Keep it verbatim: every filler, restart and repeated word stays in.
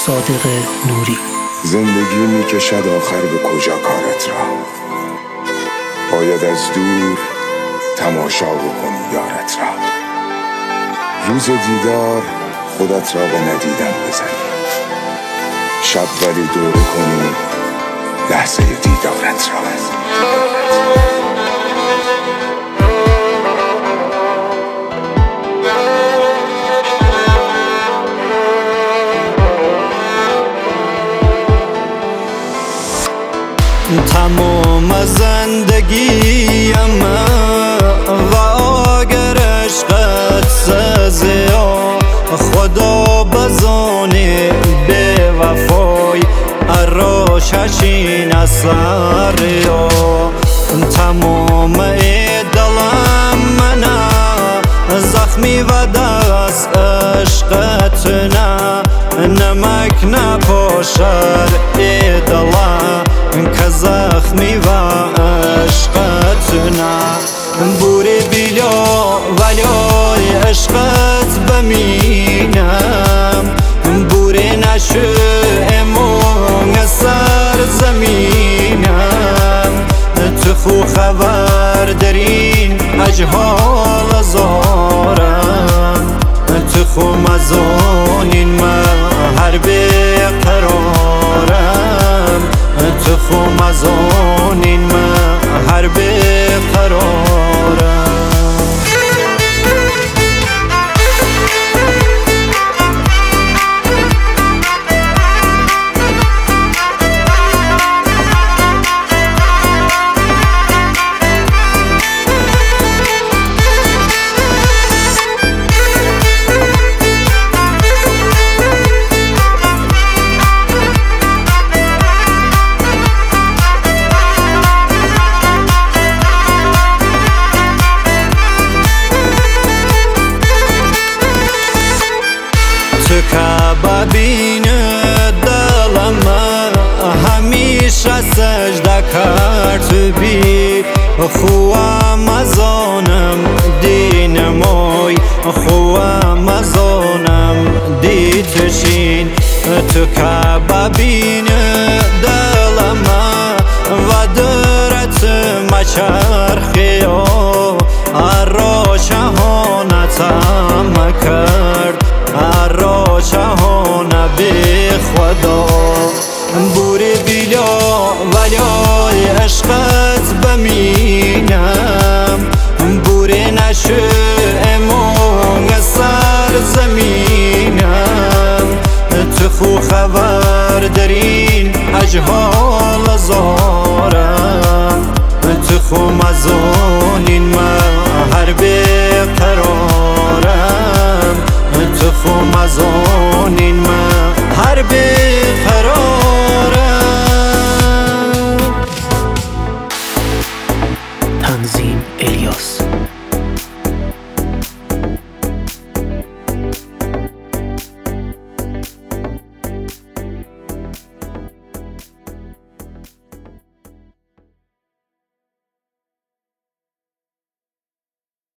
صادق نوری. زندگی می کشد آخر به کجا کارت را، باید از دور تماشا بکنی یارت را. روز دیدار خودت را به ندیدن بزنی، شب ولی دوره کنی لحظه دیدارت را. تمام زندگیم و اگر عشقت سزیا، خدا بزانه به وفای اراششین اثر یا. تمام دلم منه زخمی و دست عشقت نه، نمک نپاشر ای دلم که زخمی و عشقت نه. بوری بیلا ولی عشقت بمینم، بوری نشو امون سر زمینم. تو خو خبر درین اجهال زارم، تو خو مزانین من هر بقرارم. تو خو مزانین من هر بقرارم. تو که ببین دلم همیشه سجده کرد بی، خوام ازانم دین مای، خوام ازانم دی تشین. تو که ببین دلم و درت مچرخی اراشهانتم کرد، اراشهانه به خدا. بوری بیلا ولی عشقت بمینم، بوری نشو امون سر زمینم. تو خو خبر درین اجهال زارم، تو خو مزانین من